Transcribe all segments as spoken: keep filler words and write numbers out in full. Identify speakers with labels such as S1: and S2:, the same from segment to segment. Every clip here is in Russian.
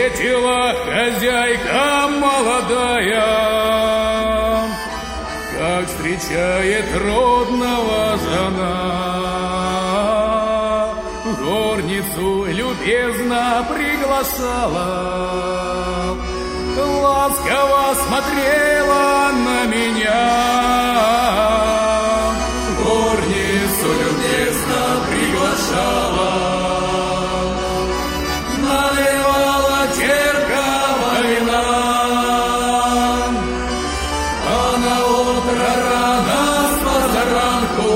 S1: встретила хозяйка молодая, как встречает родного жена. Горницу любезно приглашала, ласково смотрела на меня. Горницу любезно приглашала, наливала терпкого вина, а на утро рано с позаранку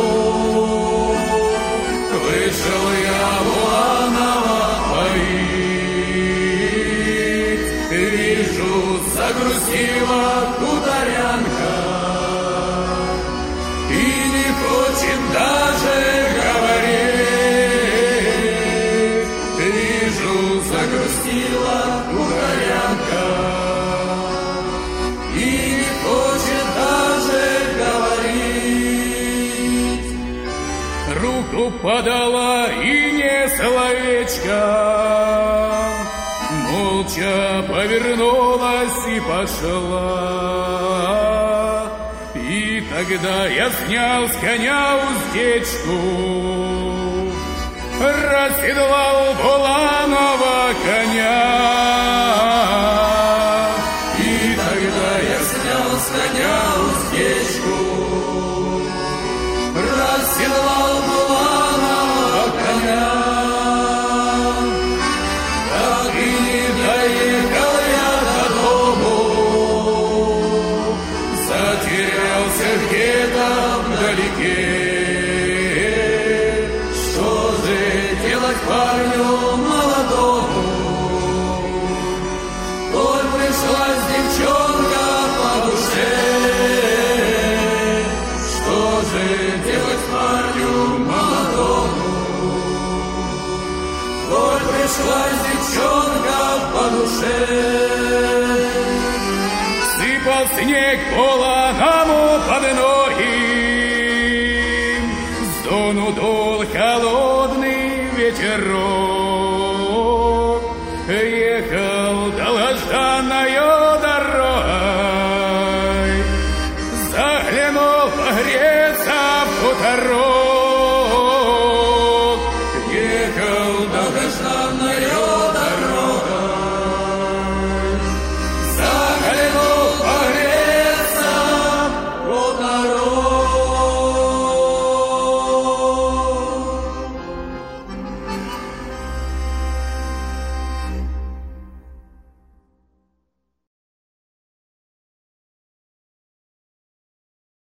S1: вышел я в Уланово поить. Вижу, загрустила хуторянка и не хочет даже говорить. Вижу, загрустила хуторянка и не хочет даже говорить. Руку подала и не словечко, молча повернулась и пошла. И тогда я снял с коня уздечку, расседлал Буланова коня. И тогда я снял с коня уздечку, расседлал Буланова коня. Так и не доехал я до дому, затерялся где-то вдалеке. Что же делать парню молодому? Коль пришлась девчонка по душе, что же делать парню молодому? Коль пришлась девчонка по душе. Сыпал снег Буланову под ноги, с дону дул холодный ветерок.